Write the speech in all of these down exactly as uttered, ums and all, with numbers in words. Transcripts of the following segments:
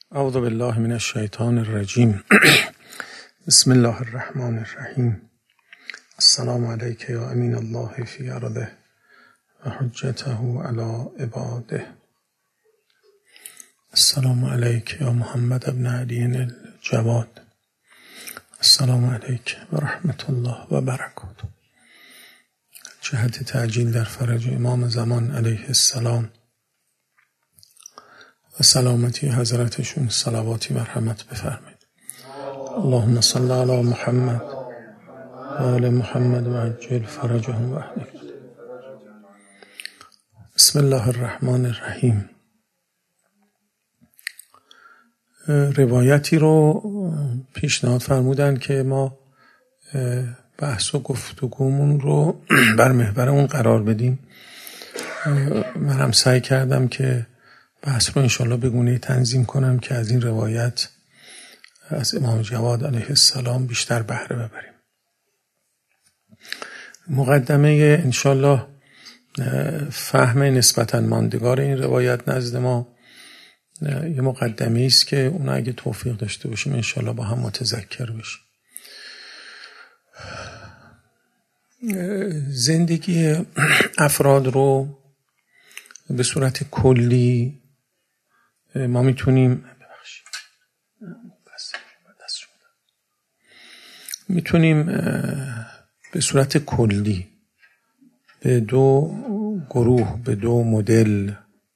اعوذ بالله من الشیطان الرجیم. بسم الله الرحمن الرحیم. السلام علیک یا امین الله فی ارضه و حجته علی عباده. السلام علیک یا محمد ابن علی الجواد. السلام علیک و رحمت الله و برکاته. جهت تعجیل در فرج امام زمان علیه السلام و سلامتی حضرتشون صلواتی مرحمت بفرمایید. اللهم صل علی محمد و آل محمد و عجل فرجهم و اهلک. بسم الله الرحمن الرحیم. روایتی رو پیشنهاد فرمودن که ما بحث و گفتگومون رو بر محور اون قرار بدیم. من هم سعی کردم که بحث رو انشالله به گونه‌ای تنظیم کنم که از این روایت از امام جواد علیه السلام بیشتر بهره ببریم. مقدمه انشالله فهم نسبتاً ماندگار این روایت نزد ما یه مقدمه است که اون اگه توفیق داشته باشیم انشالله با هم متذکر بشیم. زندگی افراد رو به صورت کلی ما میتونیم میتونیم به صورت کلی به دو گروه، به دو مدل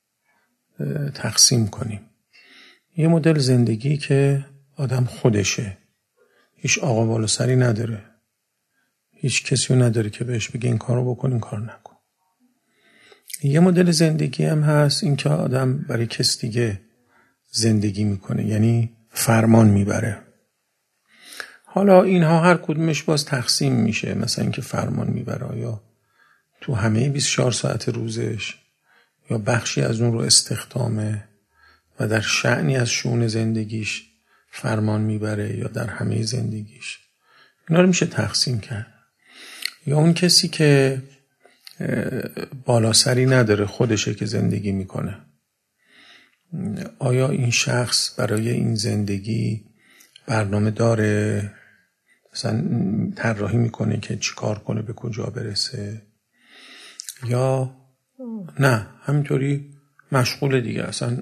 تقسیم کنیم. یه مدل زندگی که آدم خودشه، هیچ آقا بالا سری نداره، هیچ کسی رو نداره که بهش بگه این کارو بکن این کار نکن. یه مدل زندگی هم هست این که آدم برای کس دیگه زندگی میکنه، یعنی فرمان میبره. حالا اینها هر کدومش باز تقسیم میشه، مثلا اینکه فرمان میبره یا تو همه بیست و چهار ساعت روزش یا بخشی از اون رو استخدامه و در شأنی از شؤون زندگیش فرمان میبره یا در همه زندگیش. اینا رو میشه تقسیم کرد. یا اون کسی که بالاسری نداره، خودشه که زندگی میکنه. آیا این شخص برای این زندگی برنامه داره؟ مثلا طراحی میکنه که چی کار کنه، به کجا برسه؟ یا نه همینطوری مشغول دیگه، اصلا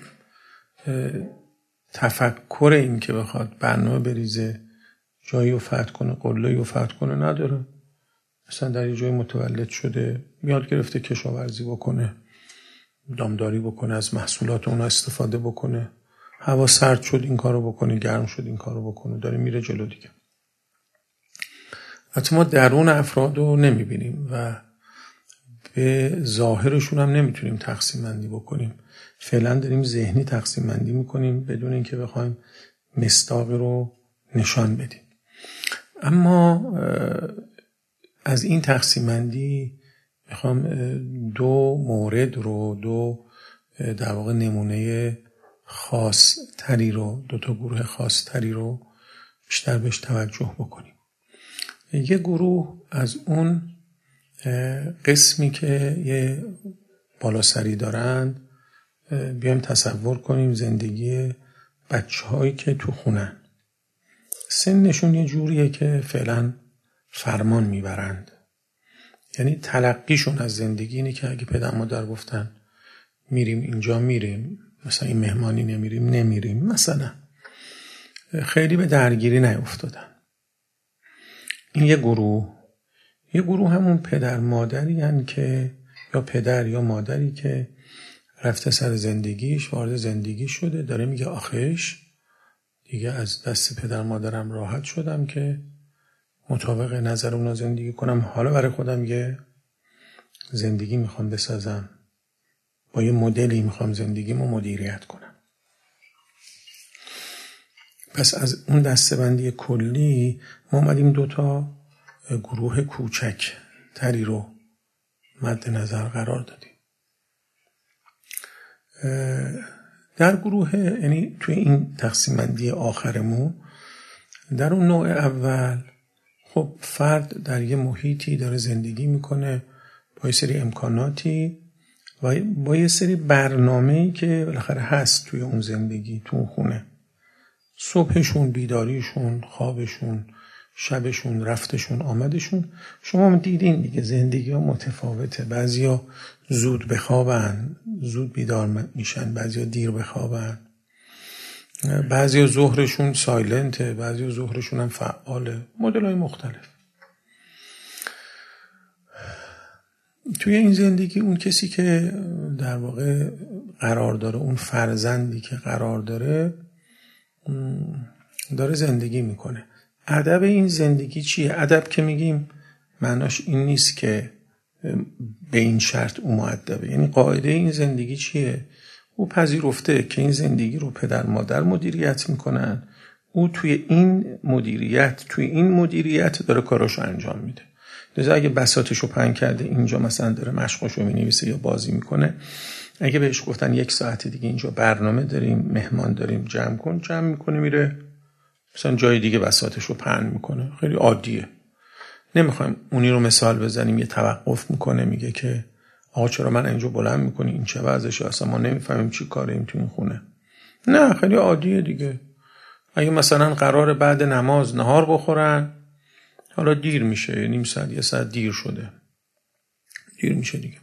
تفکر این که بخواد برنامه بریزه، جایی رو فتح کنه، قله‌ای رو فتح کنه نداره. مثلا در یه جای متولد شده، یاد گرفته کشاورزی بکنه، دامداری بکنه، از محصولات اون استفاده بکنه، هوا سرد شد این کارو بکنه، گرم شد این کارو بکنه، داره میره جلو دیگه. حتی ما درون افراد رو نمیبینیم و به ظاهرشون هم نمیتونیم تقسیم بندی بکنیم. فعلا داریم ذهنی تقسیم بندی میکنیم بدون اینکه بخوایم مصداق رو نشان بدیم. اما از این تقسیم بندی میخوام دو مورد رو، دو در واقع نمونه خاص تری رو، دو تا گروه خاص تری رو بیشتر بهش توجه بکنیم. یه گروه از اون قسمی که یه بالاسری دارند بیایم تصور کنیم زندگی بچه هایی که تو خونن، سنشون یه جوریه که فعلا فرمان میبرند. یعنی تلقیشون از زندگی اینه که اگه پدر مادر گفتن میریم اینجا میریم، مثلا این مهمانی نمیریم نمیریم، مثلا خیلی به درگیری نیفتادن. این یه گروه. یه گروه همون پدر مادری هن که یا پدر یا مادری که رفته سر زندگیش، وارد زندگی شده، داره میگه آخش دیگه از دست پدر مادرم راحت شدم که مطابق نظر اونا زندگی کنم، حالا برای خودم یه زندگی میخوام بسازم، با یه مدلی میخوام زندگیمو مدیریت کنم. پس از اون دسته‌بندی کلی ما اومدیم دوتا گروه کوچک تری رو مد نظر قرار دادیم. در گروه، یعنی توی این تقسیم بندی آخرمون، در اون نوع اول خب فرد در یه محیطی داره زندگی میکنه با یه سری امکاناتی و با یه سری برنامه‌ای که بالاخره هست توی اون زندگی، تو اون خونه، صبحشون، بیداریشون، خوابشون، شبشون، رفتشون، آمدشون. شما دیدین دیگه زندگی ها متفاوته. بعضیا زود بخوابن، زود بیدار میشن، بعضیا دیر بخوابن، بعضیا ظهرشون سایلنته، بعضیا ظهرشون هم فعاله، مدل های مختلف. توی این زندگی اون کسی که در واقع قرار داره، اون فرزندی که قرار داره داره زندگی میکنه. ادب این زندگی چیه؟ ادب که میگیم معناش این نیست که به این شرط او مؤدبه. یعنی قاعده این زندگی چیه؟ او پذیرفته که این زندگی رو پدر مادر مدیریت میکنن، او توی این مدیریت توی این مدیریت داره کاراشو انجام میده. لذا اگه بساطشو پهن کرده اینجا مثلا داره مشقاشو مینویسه یا بازی میکنه، اگه بهش گفتن یک ساعت دیگه اینجا برنامه داریم، مهمان داریم، جمع کن، جمع میکنه میره مثلا جای دیگه بساطشو پهن میکنه. خیلی عادیه. نمیخوایم اونی رو مثال بزنیم. یه توقف میکنه، میگه که آقا چرا من اینجا بلند میکنی؟ این چه وضعشه؟ اصلا ما نمیفهمیم چی کاریم تو این خونه. نه، خیلی عادیه دیگه. اگه مثلا قرار بعد نماز نهار بخورن، حالا دیر میشه، نیم ساعت یه ساعت دیر شده، دیر میشه دیگه.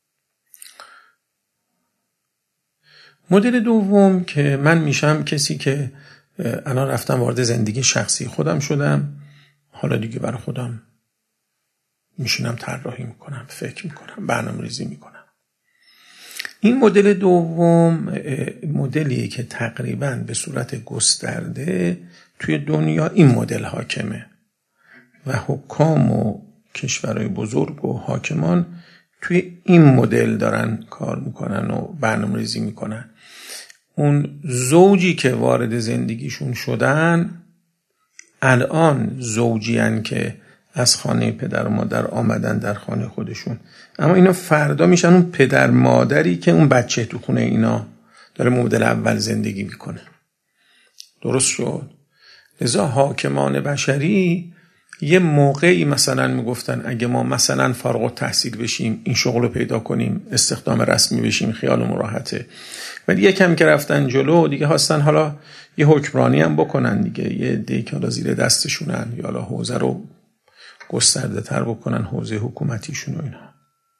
مدل دوم که من میشم کسی که الان رفتم وارد زندگی شخصی خودم شدم، حالا دیگه برای خودم میشینم طراحی میکنم، فکر میکنم، برنامه ریزی میکنم. این مدل دوم مدلیه که تقریبا به صورت گسترده توی دنیا این مدل حاکمه و حکام و کشورهای بزرگ و حاکمان توی این مدل دارن کار میکنن و برنامه ریزی میکنن. اون زوجی که وارد زندگیشون شدن الان زوجیان که از خانه پدر و مادر آمدن در خانه خودشون، اما اینا فردا میشن اون پدر مادری که اون بچه تو خونه اینا داره مدل اول زندگی میکنه. درست شد؟ لذا حاکمان بشری یه موقعی مثلا میگفتن اگه ما مثلا فارغ التحصیل بشیم، این شغل رو پیدا کنیم، استخدام رسمی بشیم، خیالمون راحته. ولی یکم که رفتن جلو دیگه هستن حالا یه حکمرانی هم بکنن دیگه، یه دیگه حالا زیر دستشونن، یا حالا حوزه رو گسترده تر بکنن، حوزه حکومتیشون و اینا.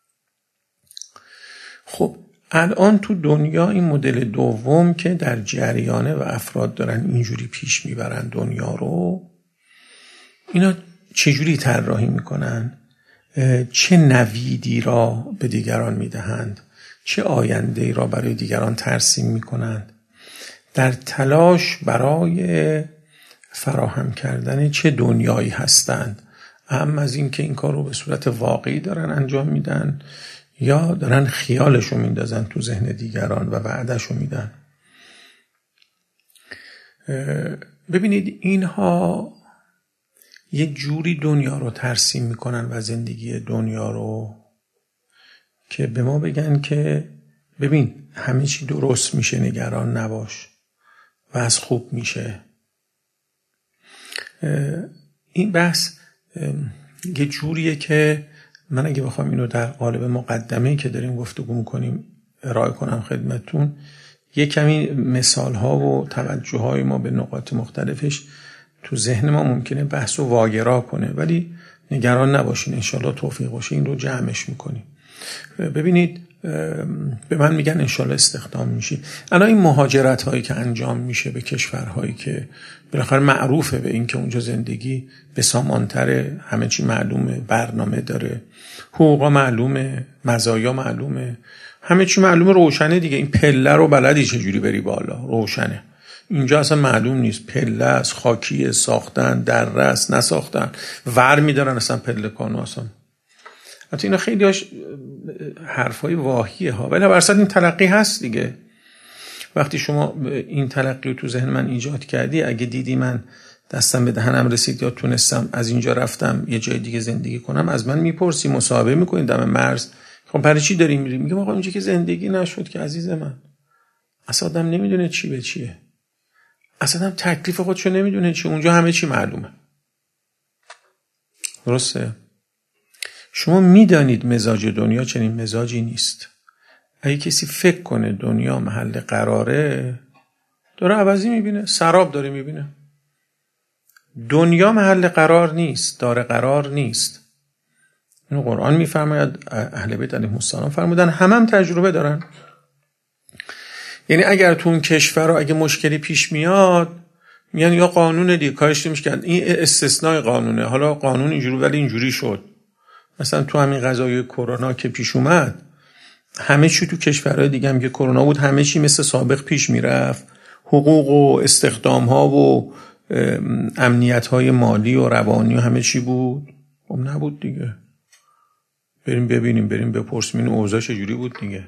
خب الان تو دنیا این مدل دوم که در جریانه و افراد دارن اینجوری پیش میبرن دنیا رو، اینا چجوری طراحی میکنن؟ چه نویدی را به دیگران میدهند؟ چه آینده‌ای را برای دیگران ترسیم میکنند؟ در تلاش برای فراهم کردن چه دنیایی هستند؟ اهم از این که این کار رو به صورت واقعی دارن انجام میدن یا دارن خیالشو میندازن تو ذهن دیگران و وعدهشو میدن. ببینید اینها یه جوری دنیا رو ترسیم میکنن و زندگی دنیا رو که به ما بگن که ببین همه چی درست میشه، نگران نباش و از خوب میشه. این بحث یه جوریه که من اگه بخوام اینو در قالب مقدمه‌ای که داریم گفتگو میکنیم ارائه کنم خدمتتون، یه کمی مثال ها و توجه های ما به نقاط مختلفش تو ذهن ما ممکنه بحث رو واگرا کنه، ولی نگران نباشین، انشالله توفیق باشه این رو جمعش میکنیم. ببینید به من میگن انشالله استخدام میشی. الان این مهاجرت هایی که انجام میشه به کشورهایی که بالاخره معروفه به این که اونجا زندگی به سامانتره، همه چی معلومه، برنامه داره، حقوقا معلومه، مزایا معلومه، همه چی معلومه، روشنه دیگه. این پله رو بلدی چجوری بری بالا، روشنه. اینجا اصلا معلوم نیست، پله است، خاکیه، ساختن، دره است، نساختن، ور میدارن اصلا پله کانو اصلا. حتی اینا خیلی هاش حرفای واهیه ها، ولی برصد این تلقی هست دیگه. وقتی شما این تلقی رو تو ذهن من ایجاد کردی، اگه دیدی من دستم به دهنم رسید یا تونستم از اینجا رفتم یه جای دیگه زندگی کنم، از من میپرسی، مصاحبه میکنی دم مرز، خب برای چی داری میری؟ میگم آقا اونجا که زندگی نشد که عزیز من. اصلا آدم نمیدونه چی به چیه، اصلا هم تکلیف خودشو نمیدونه چی، اونجا همه چی معلومه. درسته؟ شما میدانید مزاج دنیا چنین مزاجی نیست. اگه کسی فکر کنه دنیا محل قراره، داره عوضی میبینه، سراب داره میبینه. دنیا محل قرار نیست، داره قرار نیست. اینو قرآن میفرماید، اهل بیت علیهم السلام فرمودن، همه هم تجربه دارن. یعنی اگر تو اون کشور رو اگه مشکلی پیش میاد، میگن یا قانون دیگه کارش نمیشه کرد، این استثناء قانونه، حالا قانون اینجوری ولی اینجوری شد. مثلا تو همین قضیه کرونا که پیش اومد، همه چی تو کشورهای دیگه هم که کرونا بود همه چی مثل سابق پیش میرفت، حقوق و استخدام ها و امنیت های مالی و روانی و همه چی بود. خب نبود دیگه. بریم ببینیم، بریم بپرسیم این اوضاع چجوری بود دیگه.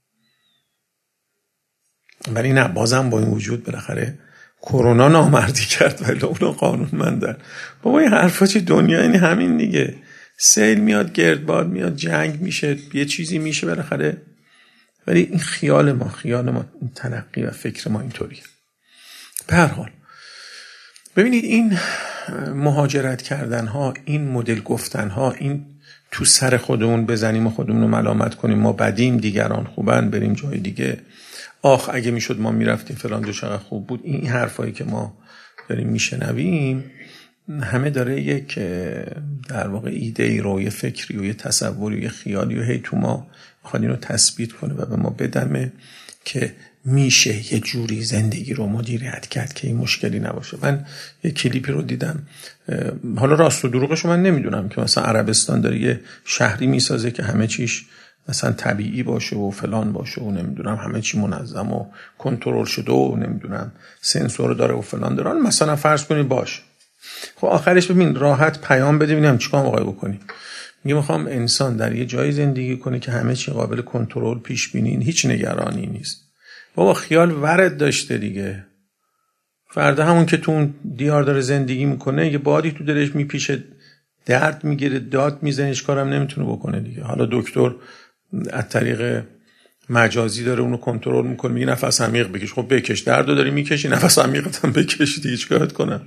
ولی نه، بازم با این وجود بالاخره کرونا نامردی کرد ولی اونا قانونمندن. بابا این حرفا چه دنیا، این همین دیگه. سیل میاد، گردباد میاد، جنگ میشه، یه چیزی میشه بالاخره. ولی این خیال ما، خیال ما، این تلقی و فکر ما اینطوریه. به هر حال ببینید این مهاجرت کردن ها، این مدل گفتن ها، این تو سر خودمون بزنیم و خودمون رو ملامت کنیم، ما بدیم دیگران خوبن بریم جای دیگه، آخ اگه میشد ما میرفتیم فلان جا چقدر خوب بود، این حرفایی که ما داریم میشنویم همه داره یک در واقع ایده ای رو، یه فکری و یه تصوری و یه خیالی و هی تو ما میخواد اینو تثبیت کنه و به ما بدمه که میشه یه جوری زندگی رو مدیریت کرد که این مشکلی نباشه. من یه کلیپی رو دیدم، حالا راست و دروغش من نمیدونم، که مثلا عربستان داره یه شهری میسازه که همه چیش مثلا طبیعی باشه و فلان باشه و نمیدونم همه چی منظم و کنترل شده و نمیدونم سنسور داره و فلان داره. مثلا فرض کنید باشه، خب آخرش ببین راحت پیام بده ببینم چیکار موقع بکنی. میگه میخوام انسان در یه جایی زندگی کنه که همه چی قابل کنترل، پیش بینی، هیچ نگرانی نیست. بابا خیال ورد داشته دیگه. فردا همون که تو اون دیار داره زندگی میکنه، یه بادی تو دلش میپیشه، درد میگیره، داد میزنه، هیچ کارم نمیتونه بکنه دیگه. حالا دکتر از طریق مجازی داره اونو کنترل میکنه، میگه نفس عمیق بکش. خب بکش، دردو داری میکشی، نفس عمیقت هم بکش دیگه، چیکارت کنم؟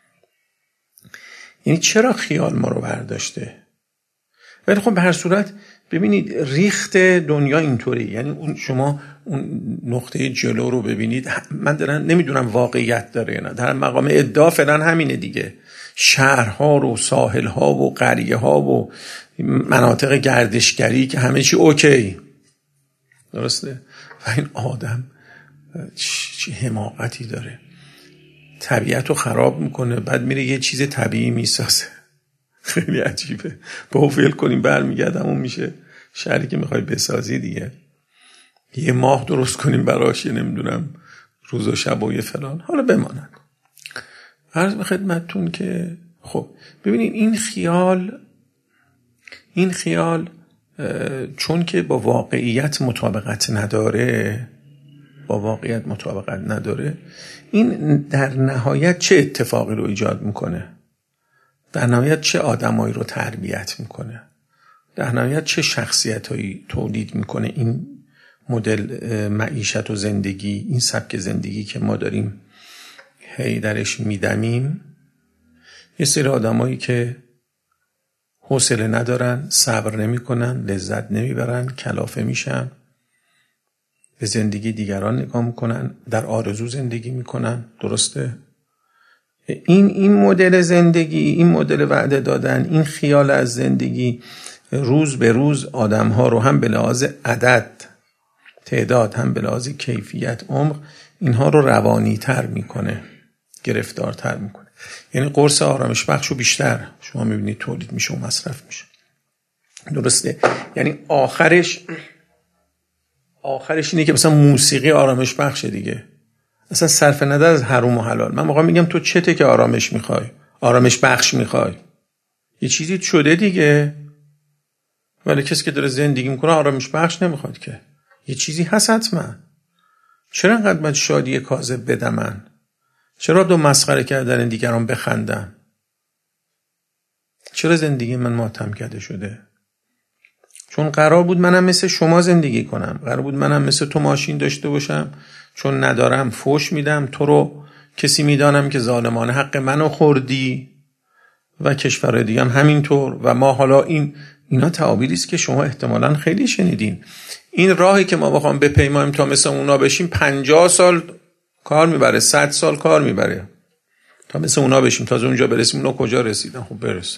یعنی چرا خیال ما رو برداشته؟ ولی خب به هر صورت ببینید ریخت دنیا اینطوری، یعنی اون شما اون نقطه جلو رو ببینید. من دارم نمیدونم واقعیت داره یا نه، در مقام ادعا فعلا همینه دیگه. شهرها و ساحلها و قریه‌ها و مناطق گردشگری که همه چی اوکی، درسته؟ و این آدم چه حماقتی داره، طبیعت رو خراب میکنه، بعد میره یه چیز طبیعی میسازه. خیلی عجیبه. با فعل کنیم برمیگردم اون میشه شهری که میخوای بسازی دیگه. یه ماه درست کنیم براش، نمیدونم روز و شب و یه فلان. حالا بمانند عرض به خدمتتون که خب ببینید این خیال این خیال چون که با واقعیت مطابقت نداره با واقعیت مطابقت نداره این در نهایت چه اتفاقی رو ایجاد میکنه؟ در نهایت چه آدمایی رو تربیت میکنه؟ در نهایت چه شخصیتایی تولید میکنه؟ این مدل معیشت و زندگی، این سبک زندگی که ما داریم هی درش میدمیم، یه سری آدمایی که حوصله ندارن، صبر نمیکنن، لذت نمیبرن، کلافه میشن، به زندگی دیگران نگاه میکنن، در آرزو زندگی میکنن. درسته؟ این این مدل زندگی، این مدل وعده دادن، این خیال از زندگی روز به روز آدم‌ها رو هم به لحاظ عدد تعداد، هم به لحاظ کیفیت عمق، اینها رو روانی‌تر میکنه، گرفتارتر میکنه. یعنی قرص آرامش بخشو بیشتر شما میبینید تولید میشه و مصرف میشه. درسته؟ یعنی آخرش آخرش اینه که مثلا موسیقی آرامش بخشه دیگه. اصلا صرف نظر از حرام و حلال. من موقع میگم تو چته که آرامش میخوای؟ آرامش بخش میخوای؟ یه چیزی شده دیگه. ولی کسی که داره زندگی میکنه آرامش بخش نمیخواد که. یه چیزی هست حتما. چرا انقدر من شادی کاذب بدم من؟ چرا دو مسخره کردن دیگران بخندم؟ چرا زندگی من ماتم کرده شده؟ چون قرار بود منم مثل شما زندگی کنم، قرار بود منم مثل تو ماشین داشته باشم، چون ندارم فوش میدم، تو رو کسی میدانم که ظالمانه حق منو خوردی و کشور دیگه هم همینطور. و ما حالا این اینا تعابیری است که شما احتمالاً خیلی شنیدین. این راهی که ما بخوام بپیماییم تا مثل اونا بشیم پنجاه سال کار میبره، صد سال کار میبره تا مثل اونا بشیم. تازه اونجا برسیم. اونا کجا رسیدن؟ خب برسیم.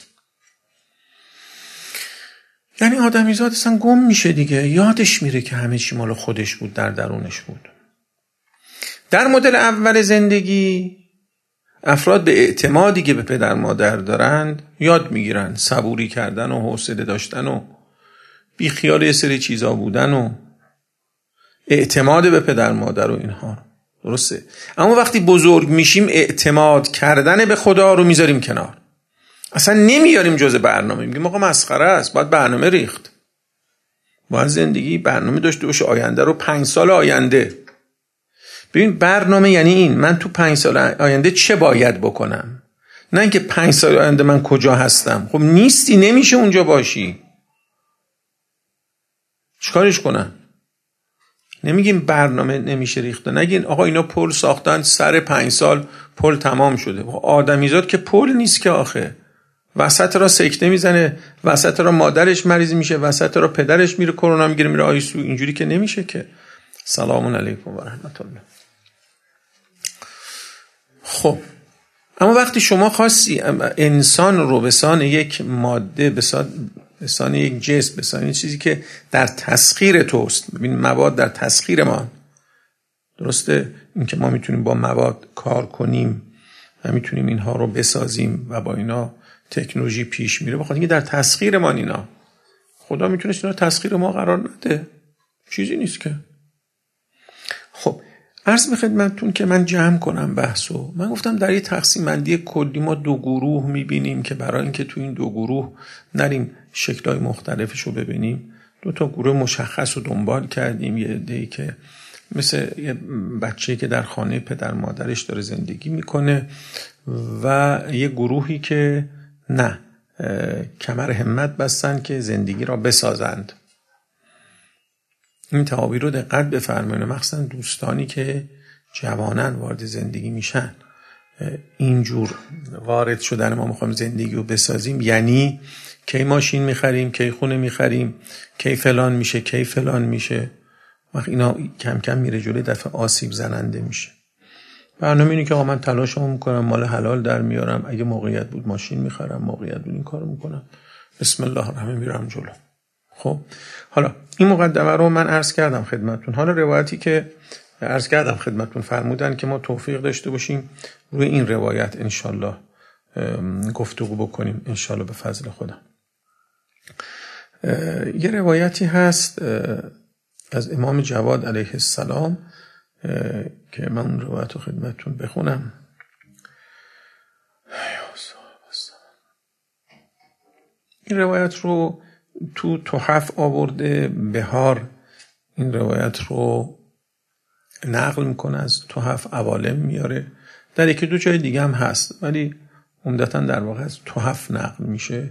یعنی آدمیزاد اصلا گم میشه دیگه، یادش میره که همه چی مال خودش بود، در درونش بود. در مدل اول زندگی افراد به اعتمادی که به پدر مادر دارند یاد میگیرن، صبوری کردن و حوصله داشتن و بی خیال یه سری چیزا بودن و اعتماد به پدر مادر و اینها. درسته؟ اما وقتی بزرگ میشیم اعتماد کردن به خدا رو میذاریم کنار، اصلا نمیاریم جز برنامه. میگیم آقا مسخره است، باید برنامه ریخت، باید زندگی برنامه داشته باشه، آینده رو پنج سال آینده. ببین برنامه یعنی این، من تو پنج سال آینده چه باید بکنم، نه اینکه پنج سال آینده من کجا هستم. خب نیستی، نمیشه اونجا باشی، چیکارش کنم؟ نمیگیم برنامه نمیشه ریخته، نگین آقا اینا پل ساختن سر پنج سال پل تمام شده. آدمیزاد که پل نیست که آخه، وسط را سکته میزنه، وسط را مادرش مریض میشه، وسط را پدرش میره کرونا میگیره میره آیسیو. اینجوری که نمیشه که. سلام علیکم و رحمت الله. خب اما وقتی شما خواستی انسان رو به سان یک ماده، به سان یک جسم، به سان چیزی که در تسخیر توست، ببین مواد در تسخیر ما، درسته؟ این که ما میتونیم با مواد کار کنیم و میتونیم اینها رو بسازیم و با اینا تکنولوژی پیش میره، بخاطر اینکه در تسخیر ما اینا. خدا میتونه اینا تسخیر ما قرار نده، چیزی نیست که. خب عرض به خدمتتون که من جمع کنم بحثو. من گفتم در یه تقسیم بندی کلی ما دو گروه میبینیم که برای اینکه تو این دو گروه نریم شکل‌های مختلفشو ببینیم، دو تا گروه مشخص رو دنبال کردیم. یه عده‌ای که مثل یه بچه‌ای که در خانه پدر مادرش داره زندگی میکنه و یه گروهی که نه، کمر همت بستن که زندگی را بسازند. این تعابیر رو دقت بفرمایید، مخصوصا دوستانی که جوانن وارد زندگی میشن. اینجور وارد شدن ما میخوایم زندگی رو بسازیم یعنی کی ماشین میخریم، کی خونه میخریم، کی فلان میشه، کی فلان میشه. وقت اینا کم کم میره جلوی، دفعه آسیب زننده میشه. برنامه اینه که آقا من تلاشمو میکنم، مال حلال در میارم، اگه موقعیت بود ماشین میخرم، موقعیت بود این کارو میکنم، بسم الله الرحمن میرم جلو. خب حالا این مقدمه رو من عرض کردم خدمتتون. حالا روایتی که عرض کردم خدمتتون فرمودن که ما توفیق داشته باشیم روی این روایت انشالله گفتگو بکنیم انشالله به فضل خدا. یه روایتی هست از امام جواد علیه السلام که من اون روایت رو خدمتتون بخونم. این روایت رو تو تحف آورده بهار، این روایت رو نقل میکنه از تحف عوالم میاره، در یکی دو جای دیگه هم هست ولی عمدتاً در واقع از تحف نقل میشه،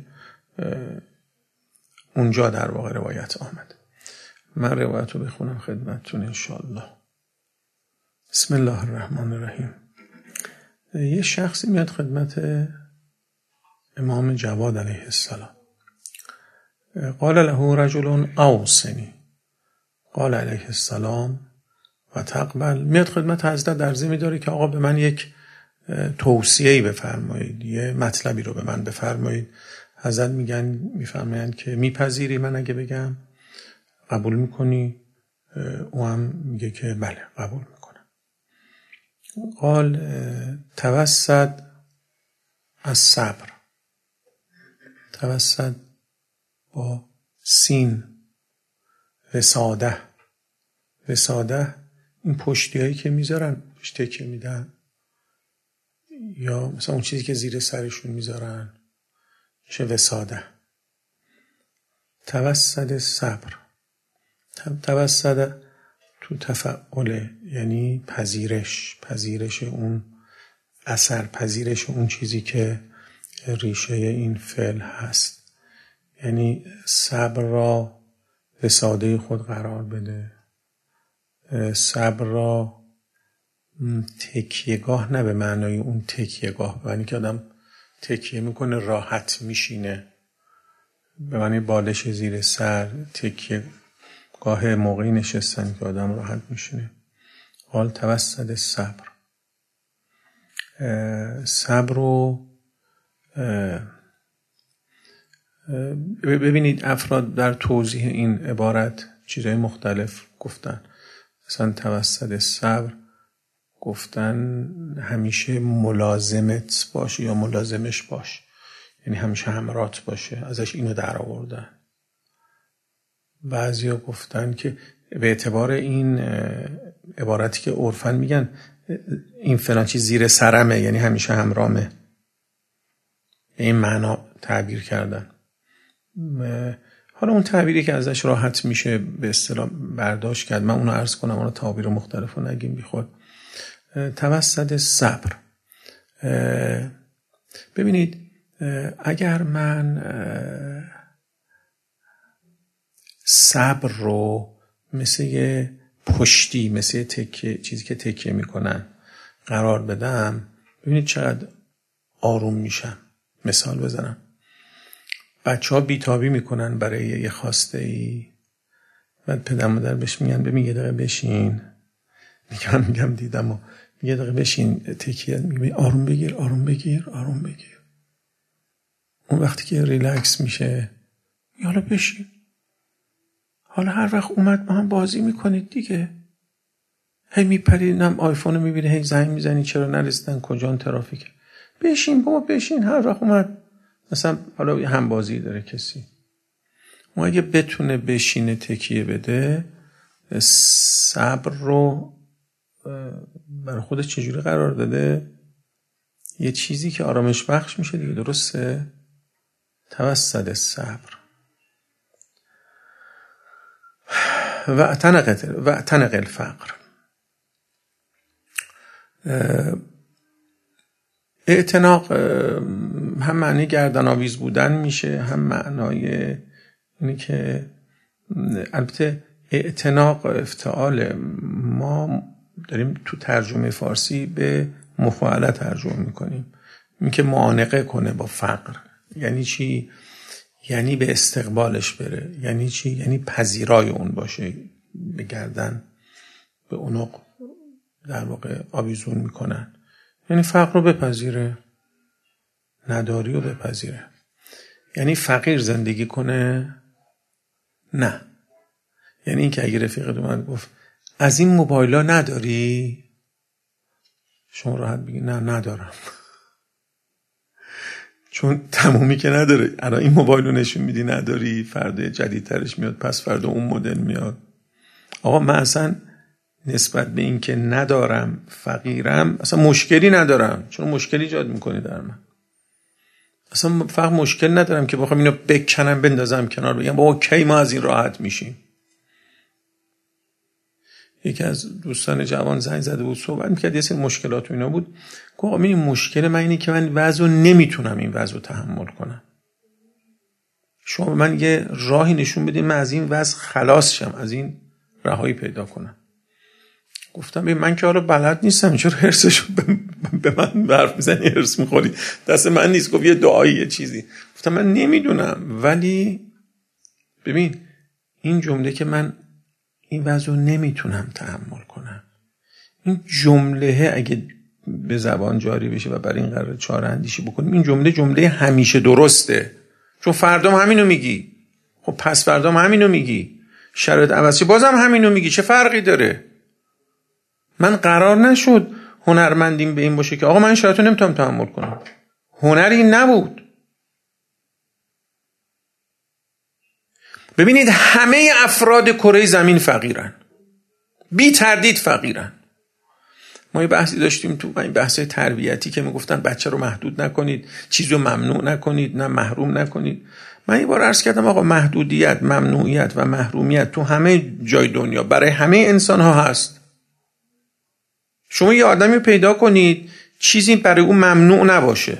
اونجا در واقع روایت آمد. من روایت رو بخونم خدمتتون انشاءالله. بسم الله الرحمن الرحیم. یه شخصی میاد خدمت امام جواد علیه السلام. قال له رجل اوصنی، قال علیه السلام و تقبل. میاد خدمت حضرت درزی میداره که آقا به من یک توصیه‌ای بفرمایید، یه مطلبی رو به من بفرمایید. حضرت میگن میفرمایند که میپذیری من اگه بگم، قبول میکنی؟ او هم میگه که بله قبول میکنم. قال توسط از صبر، توسط با سین، وساده. وساده این پشتی هایی که میذارن پشتی که میدن، یا مثلا اون چیزی که زیر سرشون میذارن چه وساده. توسط صبر، توسط تو تفعله یعنی پذیرش، پذیرش اون اثر، پذیرش اون چیزی که ریشه این فعل هست. یعنی صبر را به ساده خود قرار بده، صبر را تکیهگاه نه به معنای اون تکیهگاه، یعنی که آدم تکیه میکنه راحت میشینه، به معنی بالش زیر سر، تکیه گاه موقعی نشستن که آدم راحت میشینه. قال توسط صبر. صبر رو ببینید افراد در توضیح این عبارت چیزهای مختلف گفتن. مثلا توسط صبر گفتن همیشه ملازمت باش یا ملازمش باش، یعنی همیشه همراهت باشه. ازش اینو در آوردن. بعضیا گفتن که به اعتبار این عبارتی که عرفاً میگن این فلان چیز زیر سرمه، یعنی همیشه همراهمه، این معنا تعبیر کردن. حالا اون تعبیری که ازش راحت میشه به اصطلاح برداشت کرد، من اونو عرض کنم، اونو تعبیر مختلف رو نگیم بی خود. توسط صبر. ببینید اگر من صبر رو مثل یه پشتی، مثل یه تکیه، چیزی که تکیه میکنن قرار بدم، ببینید چقدر آروم میشم. مثال بزنم، بچه ها بیتابی میکنن برای یه خواسته ای، بعد پدر مادر بهش میگن ببین یه دقیقه بشین، میگم میگم دیدم و یه دقیقه بشین تکیه، میگم آروم بگیر آروم بگیر آروم بگیر. اون وقتی که ریلکس میشه حالا بشین، حالا هر وقت اومد با هم بازی میکنید دیگه، هی میپرید هم آیفون رو میبینی، هی زنگ میزنی چرا نرسیدن کجان ترافیک، بشین بابا بشین. هر وقت اومد مثلا حالا هم بازی داره کسی، اون اگه بتونه بشینه تکیه بده، صبر رو برای خودش چجوری قرار داده؟ یه چیزی که آرامش بخش میشه دیگه، درسته؟ توسط صبر. و اعتنق الفقر. اعتناق هم معنی گردن آویز بودن میشه، هم معنای اینی که البته اعتناق افتعال ما داریم تو ترجمه فارسی به مفاعله ترجمه میکنیم، این که معانقه کنه با فقر. یعنی چی؟ یعنی به استقبالش بره. یعنی چی؟ یعنی پذیرای اون باشه. به گردن به عنق در واقع آویزون میکنن، یعنی فقر رو بپذیره، نداری رو بپذیره. یعنی فقیر زندگی کنه؟ نه. یعنی این که اگه رفیقت اومد گفت از این موبایل ها نداری؟ شما راحت بگی نه ندارم. چون تمومی که نداره. الان این موبایل رو نشون میدی نداری، فردا جدیدترش میاد، پس فردا اون مدل میاد. آقا من اصلا نسبت به این که ندارم، فقیرم، اصلا مشکلی ندارم، چون مشکلی ایجاد میکنی در من. اصلا فقط مشکل ندارم که بخوام اینو بکنم بندازم کنار، بگم بابا کی ما از این راحت میشیم. یکی از دوستان جوان زنگ زده بود صحبت میکرد، یه سری مشکلات و اینا بود. گفت این مشکل من اینه که من وضع رو نمیتونم این وضع رو تحمل کنم. شما من یه راهی نشون بدین من از این وضع خلاص شم، از این رهایی پیدا کنم. گفتم من که حالا بلد نیستم، چرا حرسشو به من حرف میزنی، حرس میخوری، دست من نیست. گفت یه دعایی یه چیزی. گفتم من نمیدونم، ولی ببین این جمله که من این وضع رو نمیتونم تحمل کنم، این جمله اگه به زبان جاری بشه و برای این قرار چاره اندیشی بکنیم، این جمله جمله همیشه درسته، چون فردا هم همینو میگی، خب پس فردا هم همینو میگی، شرایط عوض شه بازم همینو میگی، چه فرقی داره؟ من قرار نشد هنرمندیم به این باشه که آقا من شرایط رو نمیتونم تحمل کنم. هنر این نبود. ببینید همه افراد کره زمین فقیرن، بی تردید فقیرن. ما یه بحثی داشتیم تو این بحث تربیتی که میگفتن بچه رو محدود نکنید، چیزو ممنوع نکنید، نه محروم نکنید. من یه بار عرض کردم آقا محدودیت، ممنوعیت و محرومیت تو همه جای دنیا برای همه انسان ها هست. شما یه آدمی پیدا کنید چیزی برای اون ممنوع نباشه،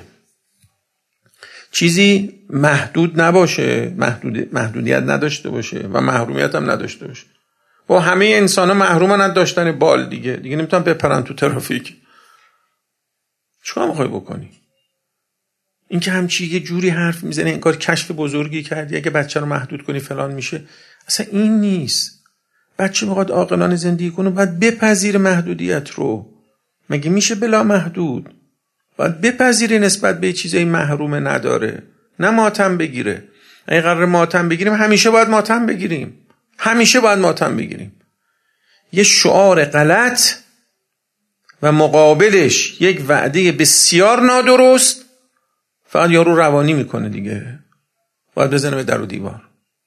چیزی محدود نباشه، محدود محدودیت نداشته باشه و محرومیت هم نداشته باشه. با همه انسان ها محرومن از داشتن بال دیگه دیگه نمیتونن بپرن تو ترافیک. چیکار میخوای بکنی؟ این که همچی یه جوری حرف میزنه انگار کشف بزرگی کردی، اگه بچه رو محدود کنی فلان میشه. اصلا این نیست. بچه میخواد عاقلانه زندگی کنه، باید بپذیر محدودیت رو. مگه میشه بلا محدود؟ باید بپذیری نسبت به چیزای محرومه نداره، نه ماتم بگیره. اگه قرار ماتم بگیریم همیشه باید ماتم بگیریم، همیشه باید ماتم بگیریم. یه شعار غلط و مقابلش یک وعده بسیار نادرست فقط یارو روانی میکنه دیگه، باید بزنه به در و دیوار.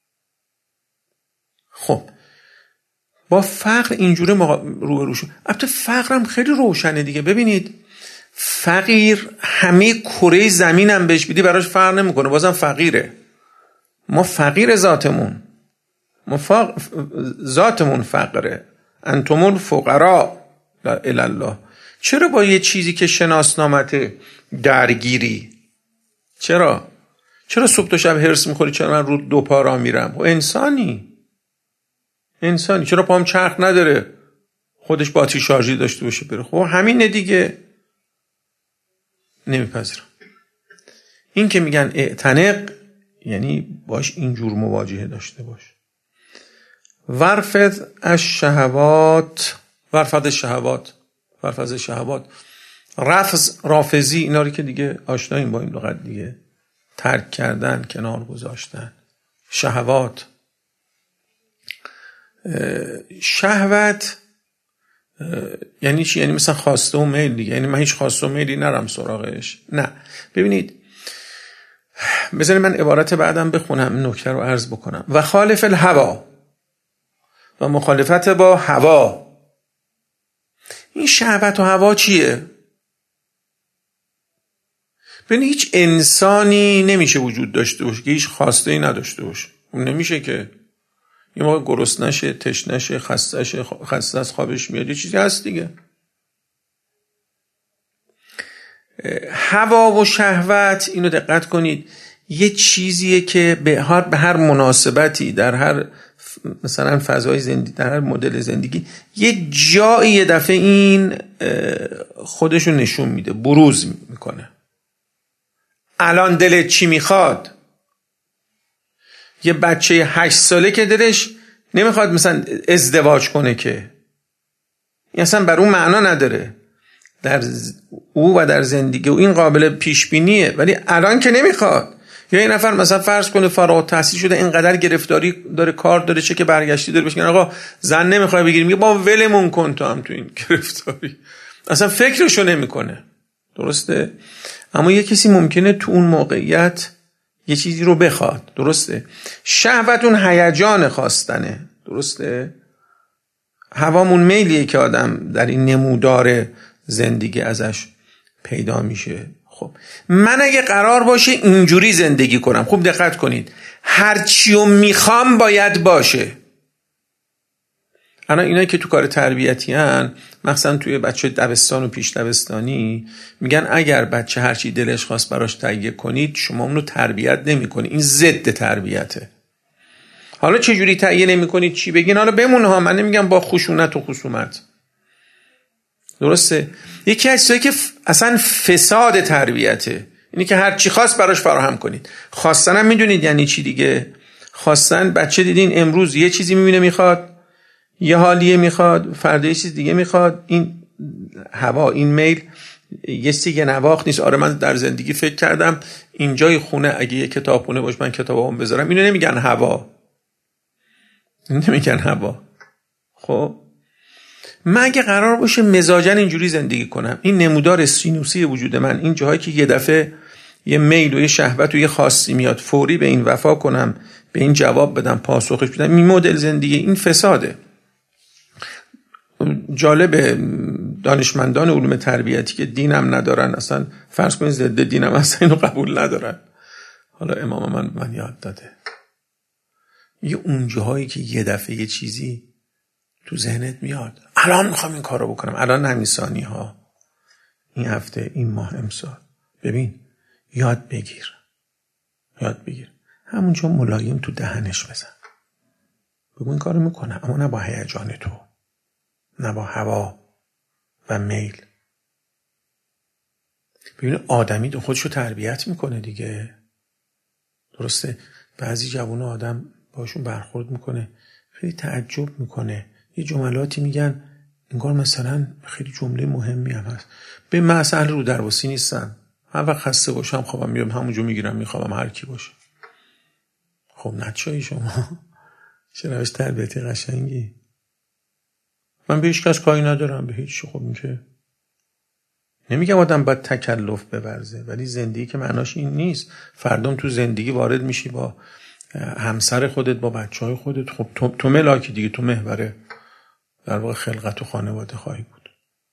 خب با فقر اینجوری روبرو شو. البته فقرم خیلی روشنه دیگه. ببینید فقیر همه کره زمینم بهش بدی براش فرق نمیکنه، بازم فقیره. ما فقیر ذاتمون، ما فق... ذاتمون فقره. انتم الفقراء الی الله. چرا با یه چیزی که شناسنامته درگیری؟ چرا؟ چرا صبح تا شب هرس میخوری؟ چرا من رو دو پا راه میرم؟ و انسانی انسانی چرا پام چرخ نداره؟ خودش باتری شارژی داشته باشه بره. خب همینه دیگه. نمیپذیرم. این که میگن اعتنق یعنی باش اینجور مواجهه داشته باش. ورفض الشهوات، ورفض الشهوات، ورفض الشهوات، رفض، رافضی، اینا رو که دیگه آشناییم با این لغت دیگه. ترک کردن، کنار گذاشتن. شهوات، شهوت یعنی چی؟ یعنی مثلا خواسته و میل دیگه. یعنی من هیچ خواسته و میلی نرم سراغش. نه. ببینید بذارید من عبارت بعدم بخونم، این نکته رو عرض بکنم. و خالف الهوا، و مخالفت با هوا. این شهوت و هوا چیه؟ ببینید هیچ انسانی نمیشه وجود داشته باشه که هیچ خواسته ای نداشته باشه. اون نمیشه که. یه موقع گرسنشه، تشنشه، خستشه، خسته از خوابش میاد، یه چیزی هست دیگه. هوا و شهوت، اینو دقت کنید، یه چیزیه که به هر به هر مناسبتی در هر مثلا فضای زندگی، در هر مدل زندگی یه جایی یه دفعه این خودشو نشون میده، بروز میکنه. الان دلت چی میخواد؟ یه بچه هشت ساله که دلش نمیخواد مثلا ازدواج کنه که این اصلا بر اون معنا نداره در او و در زندگی و این قابل پیش بینیه، ولی الان که نمیخواد. یا این نفر مثلا فرض کنه فارغ التحصیل شده، اینقدر گرفتاری داره، کار داره، چه که برگشتی داره، بهش آقا زن نمیخوای بگیری، میگه با ولمون کن تو هم تو این گرفتاری، اصلا فکرشو نمیکنه. درسته؟ اما یه کسی ممکنه تو اون موقعیت یه چیزی رو بخواد. درسته؟ شهوت اون هیجان خواستنه. درسته؟ هوامون میلیه که آدم در این نمودار زندگی ازش پیدا میشه. خب من اگه قرار باشه اینجوری زندگی کنم، خوب دقت کنید، هرچیو میخوام باید باشه. الان اینایی که تو کار تربیتی هن، مثلا توی بچه دبستان و پیش دبستانی، میگن اگر بچه هرچی دلش خواست براش تهیه کنید شما اونو تربیت نمی کنید، این ضد تربیته. حالا چه جوری تهیه نمی کنید چی بگین، حالا بمونه ها، من نمیگم با خشونت و خصومت. درسته؟ یکی از چیزایی که اصلا فساد تربیته اینی که هر چی خواست براش فراهم کنید. خواستن هم میدونید یعنی چی دیگه؟ خواستن، بچه دیدین امروز یه چیزی میبینه میخواد، یه حالیه میخواد، فردا یه چیز دیگه میخواد. این هوا، این میل یه سیگه نواخت نیست. آره من در زندگی فکر کردم اینجای خونه اگه یه کتاب خونه باشه من کتابام بذارم، اینو نمیگن هوا، نمیگن هوا. خب من اگه قرار باشه مزاجن اینجوری زندگی کنم، این نمودار سینوسی وجود من، این جاهایی که یه دفعه یه میل و یه شهوت و یه خاصی میاد، فوری به این وفا کنم، به این جواب بدم، پاسخش بدم، این مدل زندگی، این فساده. جالب، دانشمندان علوم تربیتی که دینم ندارن، اصلا فرض کنید ضد دینم اصلا اینو قبول ندارن. حالا امام من من یاد داده یه اون جاهایی که یه دفعه یه چیزی تو ذهنت میاد، الان میخوام این کارو بکنم، الان همین ثانیه ها، این هفته، این ماه، امسال. ببین یاد بگیر، یاد بگیر همونجا ملایم تو دهنش بزن، بگو این کارو میکنم، اما نه با هیجان تو، نه با هوا و میل. ببین آدمی خودشو تربیت میکنه دیگه. درسته؟ بعضی جوان آدم باشون برخورد میکنه خیلی تعجب میکنه، یه جملاتی میگن انگار مثلا خیلی جمله مهمی هم هست. به من اصلا رو درواسی نیستم، هر وقت خسته باشم خوابم میام همونجا میگیرم میخوابم هر کی باشه. خب نچایی شما چه روش تربیتی قشنگی. من به هیچ کس کاری ندارم، به هیچ. خب این که نمیگم آدم باید تکلف بورزه، ولی زندگی که معناش این نیست فردام تو زندگی وارد میشی با همسر خودت با بچهای خودت. خب تو, تو ملاکی دیگه، تو محوره در واقع خلقت و خانواده خواهی بود.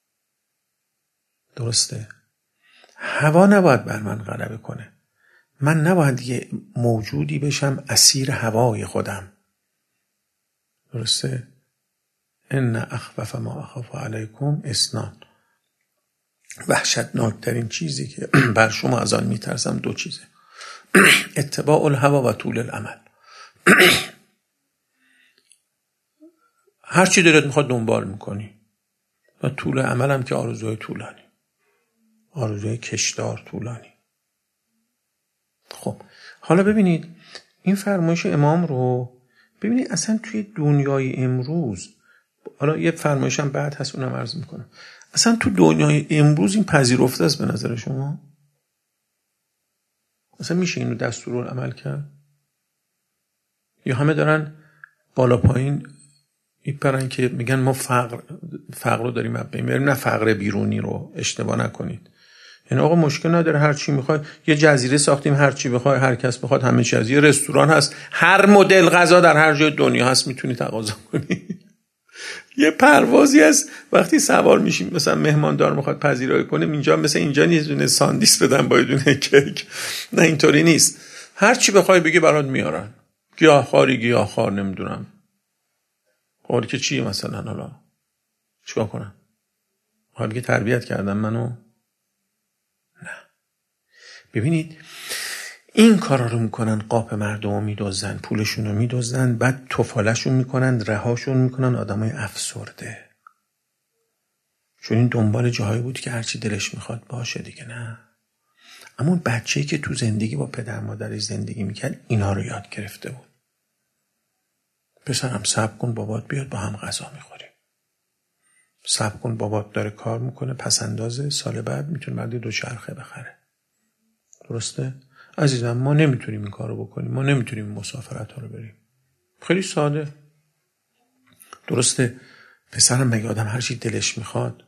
درسته؟ هوا نباید بر من غلبه کنه. من نباید یه موجودی بشم اسیر هوای خودم. درسته؟ ان اخوف ما اخاف علیکم اسنان. وحشتناکترین چیزی که بر شما از آن میترسم دو چیزه: اتباع الهوا و طول الامل. هر چی دلت میخواد دنبال میکنی و طول امل هم که آرزوهای طولانی، آرزوهای کشدار طولانی. خب حالا ببینید این فرمایش امام رو ببینید اصلا توی دنیای امروز، حالا یه فرمایش هم بعد هست اونم عرض میکنم، اصلا تو دنیای امروز این پذیرفته است به نظر شما؟ اصلا میشه اینو دستورالعمل کرد؟ یا همه دارن بالا پایین میپرن که میگن ما فقر فقر رو داریم از بین میبریم؟ نه، فقر بیرونی رو اشتباه نکنید. یعنی آقا مشکل نداره هر چی میخوای، یه جزیره ساختیم هر چی بخوای هر کس بخواد همه چی هست، یه رستوران هست هر مدل غذا در هر جای دنیا هست میتونی تقاضا کنی. یه پروازی هست وقتی سوار میشیم مثلا مهماندار میخواد پذیرایی کنه اینجا مثلا اینجا نیست دونه ساندیس بدن با دونه کیک، نه اینطوری نیست. هر چی بخوای بگی برات میارن، گیاهخواری گیاهخوار نمیدونم خوری که چیه مثلا، حالا چیکار کنم؟ حالا که تربیت کردم منو؟ نه. ببینید این کارا رو میکنن، قاپ مردم رو میدوزن، پولشون رو میدوزن، بعد توفالشون میکنن، رهاشون میکنن آدمای افسرده. چون این دنبال جاهایی بود که هرچی دلش میخواد باشه دیگه. نه، اما اون بچه‌ای که تو زندگی با پدر مادرش زندگی میکرد اینا رو یاد گرفته بود. پسرم صبر کن بابات بیاد با هم غذا میخوریم، صبر کن بابات داره کار میکنه پس اندازه سال بعد میتونه بعد دو چرخه بخره. درسته؟ عزیزم ما نمیتونیم این کارو بکنیم، ما نمیتونیم مسافرت ها رو بریم. خیلی ساده. درسته؟ پسرم مگه آدم هر چی دلش میخواد؟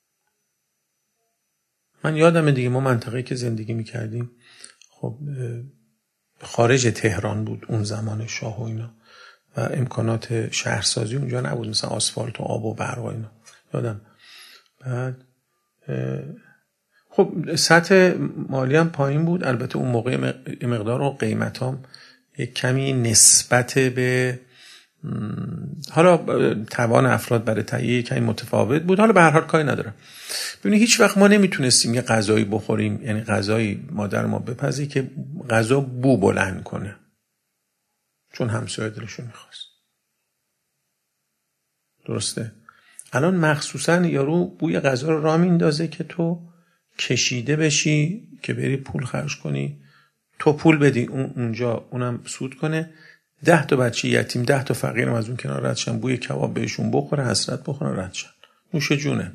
من یادمه دیگه ما منطقه‌ای که زندگی میکردیم خب خارج تهران بود اون زمان شاه و اینا و امکانات شهرسازی اونجا نبود، مثلا آسفالت و آب و برق و اینا. یادم بعد خب سطح مالی هم پایین بود. البته اون موقع مقدار و قیمت هم یک کمی نسبت به حالا توان افراد برای تهیه کمی متفاوت بود. حالا به هر حال کاری ندارم. ببینید هیچ وقت ما نمیتونستیم یه غذایی بخوریم، یعنی غذایی مادر ما بپزی که غذا بو بلند کنه، چون همسایه دلشون میخواست. درسته؟ الان مخصوصا یارو بوی غذا رو راه میندازه که تو کشیده بشی که بری پول خرج کنی، تو پول بدی اون اونجا اونم سود کنه، ده تا بچه یتیم ده تا فقیرم از اون کنار رد شن، بوی کباب بهشون بخوره، حسرت بخوره، رد شن. نوش جونت.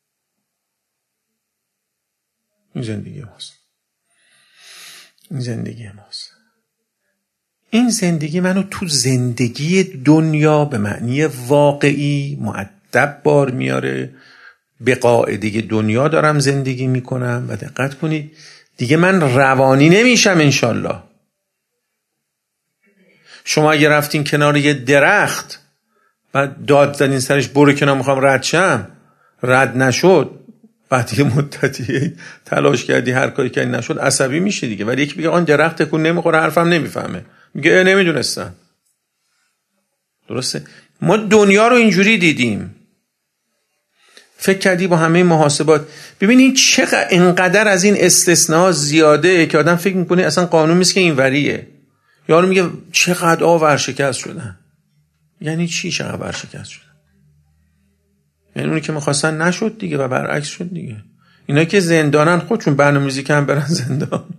این زندگی ماست. این زندگی ماست. این زندگی منو تو زندگی دنیا به معنی واقعی مؤدب بار میاره. به قاعده دنیا دارم زندگی میکنم و دقت کنید دیگه من روانی نمیشم انشالله. شما اگه رفتین کنار یه درخت بعد داد زدین سرش برو کنار میخوام رد شم، رد نشد، بعد یه مدتی تلاش کردی هر کاری کردی نشد، عصبی میشه دیگه. ولی یکی بگه آن درخت تکون نمیخوره حرفم نمیفهمه، میگه نمیدونستم. درسته؟ ما دنیا رو اینجوری دیدیم، فکر کردی با همه محاسبات. ببینید چقدر اینقدر از این استثناء زیاده که آدم فکر میکنه اصلا قانون نیست که این وریه. یارو میگه چقدر آ ورشکست شدن. یعنی چی چقدر ورشکست شدن؟ یعنی اونی که میخواستن نشد دیگه و برعکس شد دیگه. اینا که زندانن خودشون برنامه‌ریزی کردن برن زندان.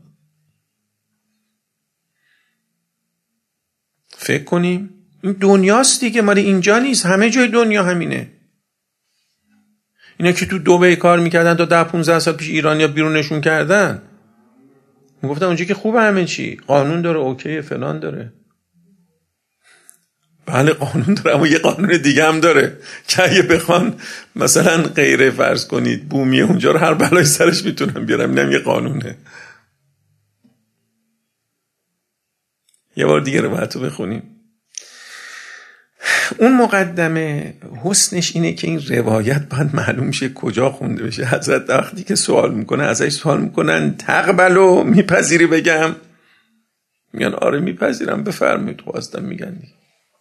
فکر کنیم این دنیاست دیگه، مال اینجا نیست، همه جای دنیا همینه. اینا که تو دبی کار میکردن تا ده پونزده سال پیش ایرانیا بیرونشون کردن، میگفتن اونجا که خوبه همه چی، قانون داره، اوکی، فلان داره. بله قانون داره، اما یه قانون دیگه هم داره که اگه بخوان مثلا غیره فرض کنید بومی اونجا رو هر بلای سرش میتونن بیارم. اینم یه قانونه. یه بار دیگه روایتو بخونیم. اون مقدمه حسنش اینه که این روایت باید معلوم شه کجا خونده بشه. حضرت وقتی که سوال میکنه ازش سوال میکنن تقبلو، میپذیری بگم؟ میگن آره میپذیرم، بفرمایید. خواستم میگن دیگه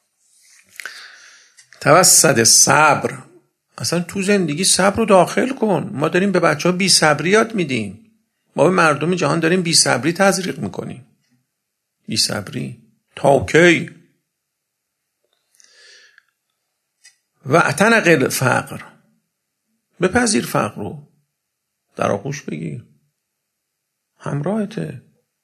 توسط صبر. اصلا تو زندگی صبر رو داخل کن. ما داریم به بچه ها بی صبری یاد میدیم، ما به مردم جهان داریم بی صبری تزریق میکنیم. بی صبری تا کی؟ و اتنقل فقر، بپذیر فقر رو، در آغوش بگیر، همراهته.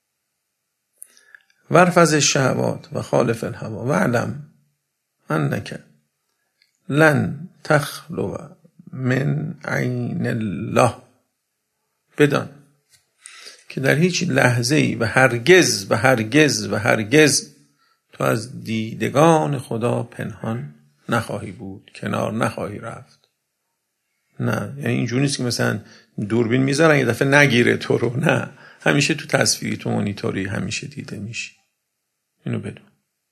ورفض الشهوات و خالف الهوا و علم انک لن تخلو من عین الله. بدان که در هیچ لحظه‌ای و هرگز و هرگز و هرگز تو از دیدگان خدا پنهان نخواهی بود، کنار نخواهی رفت. نه، یعنی اینجوری نیست که مثلا دوربین میذارن یه دفعه نگیره تو رو، نه، همیشه تو تصویری، تو مانیتوری همیشه دیده میشی. اینو بدون.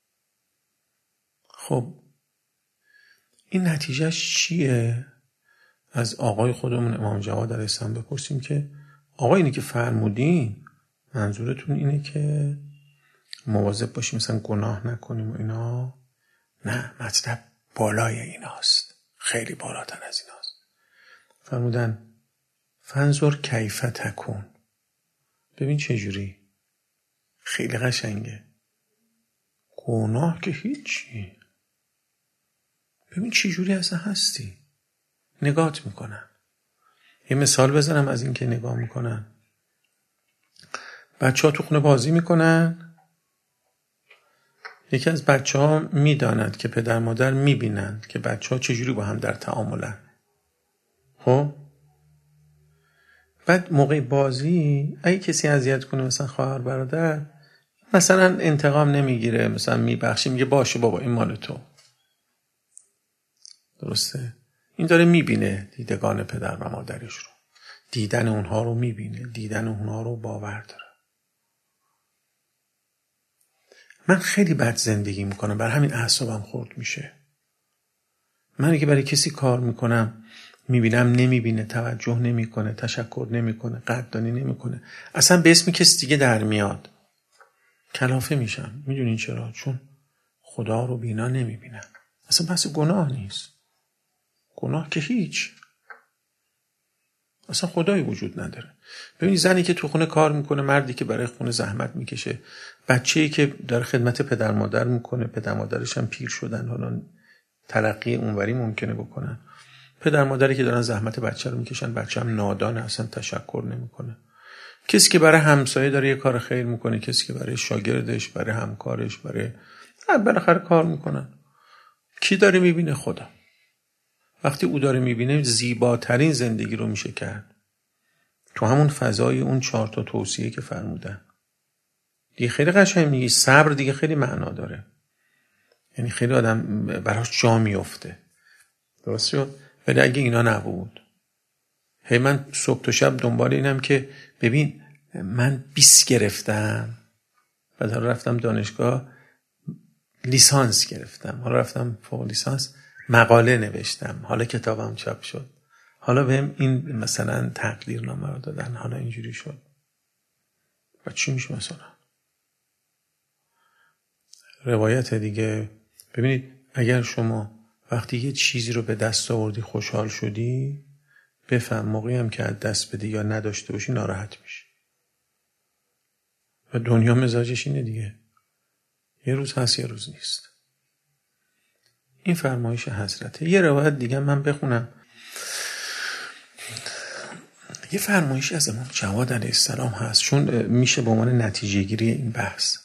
خب این نتیجهش چیه؟ از آقای خودمون امام جواد علیه السلام بپرسیم که آقا اینی که فرمودین منظورتون اینه که مواظب باشیم مثلا گناه نکنیم و اینا؟ نه، مطلب بالای ایناست، خیلی بالاتر از ایناست. فرمودن فانظر کیف تکون، ببین چه جوری. خیلی قشنگه. گناه که هیچی، ببین چه جوری اصلا هستی. نگات میکنن. یه مثال بزنم از این که نگاه میکنن. بچه ها تو خونه بازی میکنن، یکی از بچه ها میداند که پدر مادر میبینند که بچه ها چجوری با هم در تعاملن. خب بعد موقع بازی اگه کسی اذیت کنه، مثلا خواهر برادر، مثلا انتقام نمیگیره، مثلا میبخشه، میگه باشه بابا این مال تو. درسته؟ این داره میبینه دیدگان پدر و مادرش رو، دیدن اونها رو میبینه، دیدن اونها رو باور داره. من خیلی بد زندگی میکنم، بر همین اعصابم خورد میشه. من که برای کسی کار میکنم میبینم نمیبینه، توجه نمیکنه، تشکر نمیکنه، قدردانی نمیکنه، اصلا به اسم کسی دیگه در میاد، کلافه میشم. میدونین چرا؟ چون خدا رو بینا نمیبینم. اصلا بحث گناه نیست. گناه که هیچ، اصلا خدایی وجود نداره. ببینید زنی که تو خونه کار میکنه، مردی که برای خونه زحمت میکشه، بچه‌ای که داره خدمت پدر مادر میکنه، پدر مادرش هم پیر شدن، حالا تلقی اونوری ممکنه بکنن، پدر مادری که دارن زحمت بچه رو میکشن، بچه هم نادانه، اصلا تشکر نمیکنه. کسی که برای همسایه داره یه کار خیر میکنه، کسی که برای شاگردش، برای همکارش، برای بالاخره کار میکنن. کی داره میبینه؟ خدا. وقتی او داره میبینه زیباترین زندگی رو میشه کرد تو همون فضای اون چهار تا توصیه که فرمودن. دیگه خیلی قشنگ میگی. صبر دیگه خیلی معنا داره، یعنی خیلی آدم براش جا میفته. درست شد؟ ولی اگه اینا نبود، هی من صبح تا شب دنبال اینم که ببین من بیست گرفتم، بعد حالا رفتم دانشگاه لیسانس گرفتم، حالا رفتم فوق لیسانس مقاله نوشتم، حالا کتابم چاپ شد، حالا بهم این مثلا تقدیرنامه رو دادن، حالا اینجوری شد. و چی میشه مثلا؟ روایت دیگه. ببینید اگر شما وقتی یه چیزی رو به دست آوردی خوشحال شدی، بفهم موقعی هم که از دست بدی یا نداشته باشی ناراحت میشی. و دنیا مزاجش اینه دیگه، یه روز هست یه روز نیست. این فرمایش حضرته. یه روایت دیگه من بخونم. یه فرمایشی از امام جواد علیه السلام هست، چون میشه به عنوان نتیجه گیری این بحث.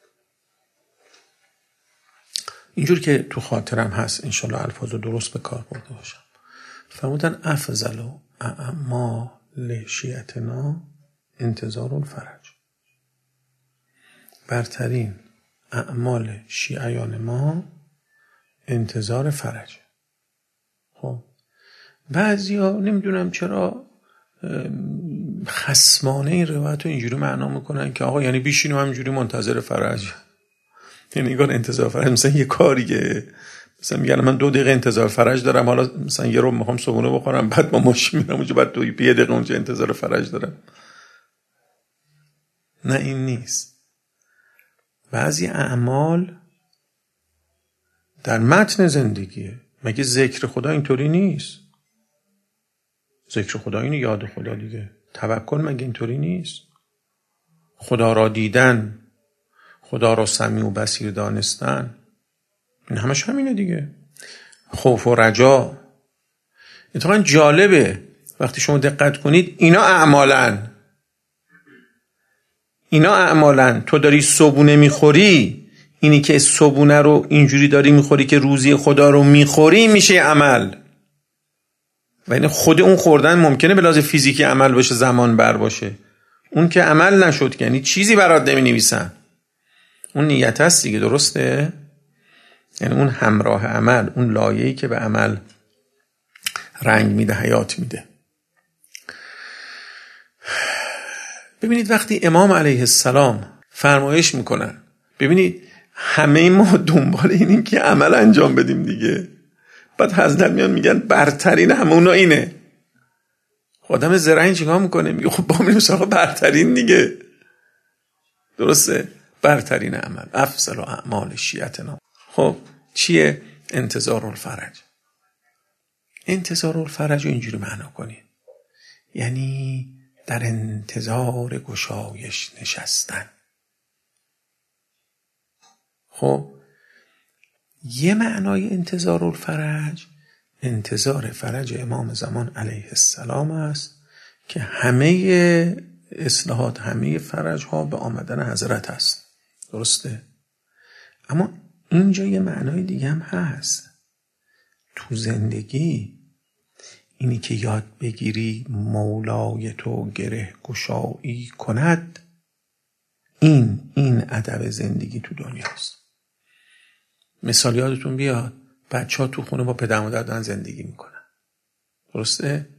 اینجور که تو خاطرم هست، انشالله الفاظو درست به کار برده باشم. فرمودن افضل اعمال شیعتنا انتظار الفرج. برترین اعمال شیعیان ما انتظار فرج. خب بعضیا نمیدونم چرا خصمانه این روایت رو اینجوری معنا میکنن که آقا یعنی بیشینیم همینجوری منتظر فرج. یعنی نگاه انتظار فرج مثلا یه کاریه، مثلا میگن من دو دقیقه انتظار فرج دارم، حالا مثلا یه رو میخوام صبحونه بخورم، بعد با ماشین میرم اونجا، بعد دو یه دقیقه اونجا انتظار فرج دارم. نه این نیست. بعضی اعمال در متن زندگیه. مگه ذکر خدا اینطوری نیست؟ ذکر خدا اینه یاد خدا دیگه. توکل مگه اینطوری نیست؟ خدا را دیدن، خدا را سمیع و بصیر دانستن، این همش همینه دیگه. خوف و رجا. اتفاقا جالبه وقتی شما دقت کنید اینا اعمالن اینا اعمالن تو داری صبونه میخوری، اینی که صبونه رو اینجوری داری میخوری که روزی خدا رو میخوری میشه عمل. و این خود اون خوردن ممکنه به لحاظ فیزیکی عمل باشه، زمان بر باشه، اون که عمل نشد، یعنی چیزی برات نمی نویسن. اون نیت هست دیگه، درسته؟ یعنی اون همراه عمل، اون لایه‌ای که به عمل رنگ میده، حیات میده. ببینید وقتی امام علیه السلام فرمایش میکنن، ببینید همه ما دنبال اینیم که عمل انجام بدیم دیگه. بعد حضرت میان میگن برترین همونا اینه. آدم زرنگ چیکار میکنه؟ میگه خب با میریم سراغ برترین دیگه. درسته؟ برترین عمل افضل اعمال شیعتنا. خب چیه؟ انتظار الفرج. انتظار الفرج رو اینجوری معنا کنید، یعنی در انتظار گشایش نشستن. خب یه معنای انتظار الفرج، انتظار فرج امام زمان علیه السلام است که همه اصلاحات، همه فرج ها به آمدن حضرت است. درسته؟ اما اینجا یه معنای دیگه هم هست. تو زندگی اینی که یاد بگیری مولای تو گره گشایی کند، این این ادب زندگی تو دنیاست. مثال یادتون بیاد بچه ها تو خونه با پدر مادر دارن زندگی میکنن، درسته؟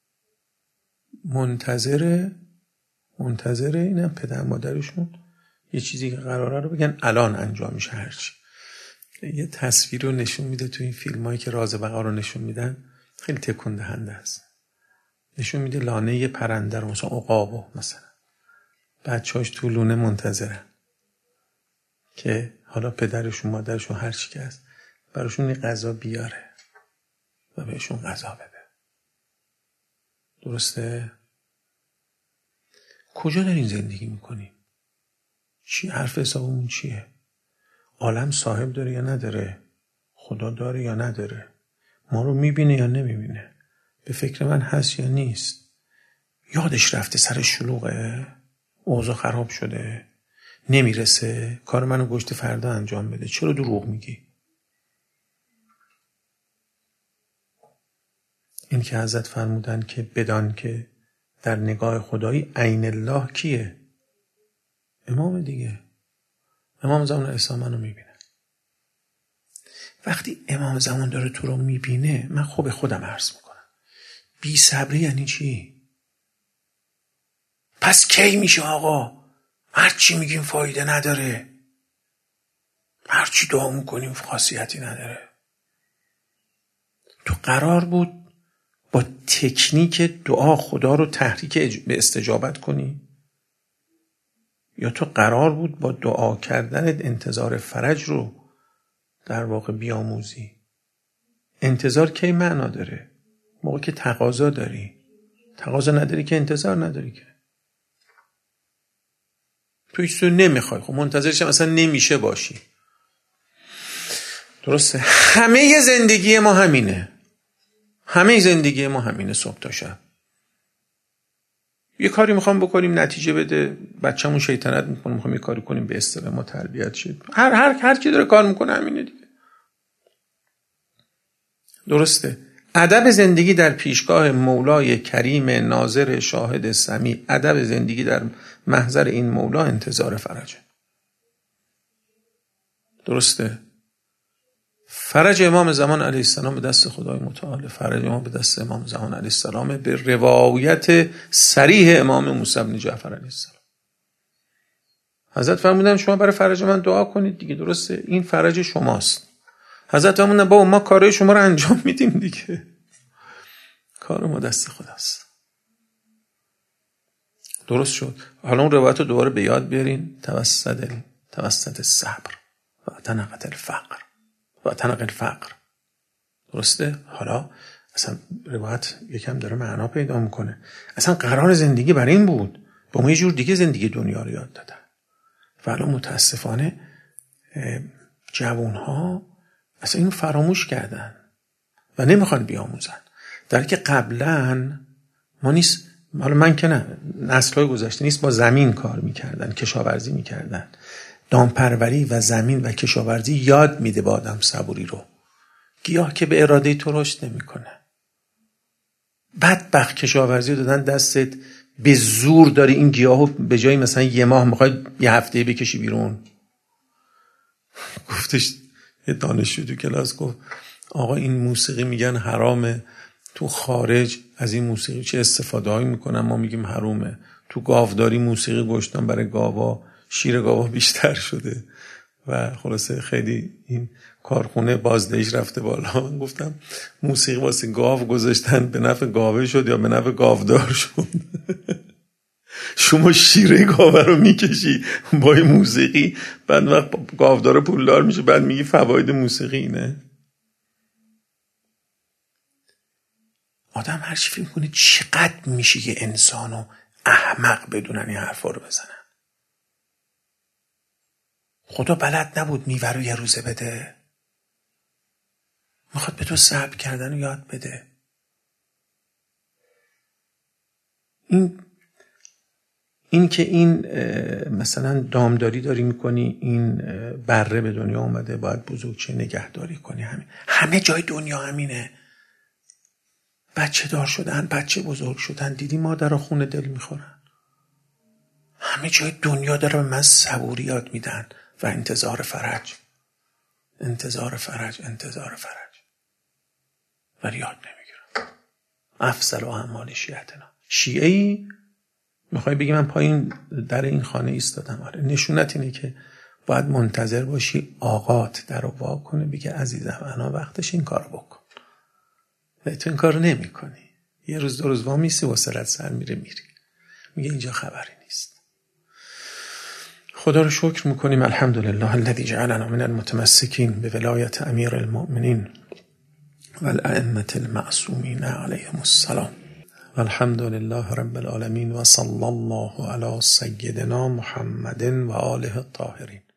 منتظر منتظر اینم پدر مادرشون یه چیزی که قراره رو بگن الان انجام میشه هرچی. یه تصویر رو نشون میده تو این فیلم هایی که راز بقا رو نشون میدن، خیلی تکون دهنده است. نشون میده لانه یه پرنده رو، مثلا عقابو، مثلا بچه‌هاش تو لونه منتظرن که حالا پدرشون مادرشون هر چی که هست براشون یه غذا بیاره و بهشون غذا بده. درسته؟ کجا دارین زندگی میکنیم؟ چی حرف حسابمون چیه؟ عالم صاحب داره یا نداره؟ خدا داره یا نداره؟ ما رو میبینه یا نمیبینه؟ به فکر من هست یا نیست؟ یادش رفته، سر شلوغه، اوضاع خراب شده، نمیرسه، کار منو گشت فردا انجام بده. چرا دروغ میگی؟ این که حضرت فرمودن که بدان که در نگاه خدایی عین الله کیه؟ امام دیگه. امام زمان عیسی منو میبینه. وقتی امام زمان داره تو رو میبینه، من خوب خودم عرض میکنم، بی صبری یعنی چی؟ پس کی میشه آقا؟ هرچی میگیم فایده نداره، هرچی دعا میکنیم خاصیتی نداره. تو قرار بود با تکنیک دعا خدا رو تحریک به استجابت کنی، یا تو قرار بود با دعا کردن انتظار فرج رو در واقع بیاموزی؟ انتظار کی معنا داره؟ موقع که تقاضا داری. تقاضا نداری که انتظار نداری که. تو هیچ تو نمیخوای، خب منتظرش هم اصلا نمیشه باشی. درسته؟ همه زندگی ما همینه. همه زندگی ما همینه، صبح تا شب. یه کاری میخوام بکنیم نتیجه بده، بچه‌مون شیطنت میکنه، میخوام یه کاری کنیم به اصطلاح ما تربیت شه. هر هر هر کی داره کار میکنه همینه دیگه. درسته. ادب زندگی در پیشگاه مولای کریم ناظر شاهد سمیع، ادب زندگی در محضر این مولا انتظار فرجه. درسته. فرج امام زمان علیه السلام به دست خدای متعال، فرج امام به دست امام زمان علیه السلام به روایت صریح امام موسی بن جعفر علیه السلام. حضرت فرمودن شما برای فرج من دعا کنید دیگه. درسته. این فرج شماست. حضرت فرمودن بابا ما کارهای شما رو انجام میدیم دیگه، کار ما دست خداست. درست شد. حالا اون روایت رو دوباره به یاد بیارین. توسط توسط صبر و تنقت الفقر و تنقل الفقر. درسته. حالا اصلا روایت یکم داره معنا پیدا میکنه. اصلا قرار زندگی برای این بود، با ما یه جور دیگه زندگی دنیا رو یاد دادن. و الان متاسفانه جوانها اصلا اینو فراموش کردن و نمیخوان بیاموزن. در که قبلا ما نیست، حالا من که نه، نسل‌های گذشته نیست با زمین کار میکردن، کشاورزی میکردن. دامپروری و زمین و کشاورزی یاد میده به آدم صبوری رو. گیاه که به اراده تو رشد نمیکنه. بدبخت کشاورزی دادن دستت، به زور داری این گیاهو به جای مثلا یه ماه میخوای یه هفته بکشی بیرون. گفتش یه دانشجو تو کلاس گفت آقا این موسیقی میگن حرامه، تو خارج از این موسیقی چه استفاده هایی میکنن، ما میگیم حرومه. تو گاوداری موسیقی گوشتن برای گاوا، شیر گاوا بیشتر شده و خلاصه خیلی این کارخونه بازدهیش رفته بالا. من گفتم موسیقی واسه گاو گذاشتن به نفع گاوه شد یا به نفع گاودار شد؟ شما شیر گاوه رو میکشی با این موسیقی، بعد وقت گاودار پولدار میشه، بعد میگی فواید موسیقی اینه. آدم هر چی فکر کنه چقدر میشه یه انسانو احمق بدونن این حرفا رو بزنن. خدا بلد نبود میوه رو یه روزه بده، میخواد به تو صبر کردن رو یاد بده. این این که این مثلا دامداری داری میکنی، این بره به دنیا اومده باید بزرگچه نگهداری کنی، همین همه جای دنیا همینه. بچه دار شدن، بچه بزرگ شدن، دیدی مادر خون دل میخورن. همه جای دنیا داره به من صبوری یاد میدن و انتظار فرج، انتظار فرج، انتظار فرج، ولی یاد نمیگیرم. افضل و اعمال شیعتنا. شیعه‌ای میخوای بگی من پایین در این خانه ایستادم؟ آره. نشونت اینه که باید منتظر باشی آقات در رو وا کنه بگه عزیزم انا وقتش این کار بکن. و تو این کار نمی کنی. یه روز دو روز وا میسی و سرت سر میره میری، میگه اینجا خبری نیست. خدا رو شکر میکنیم. الحمدلله الذی جعلنا من المتمسکین به ولایت امیر المؤمنین و الائمة المعصومین علیهم السلام. والحمد لله رب العالمین و صلی الله علی سیدنا محمد و آله الطاهرین.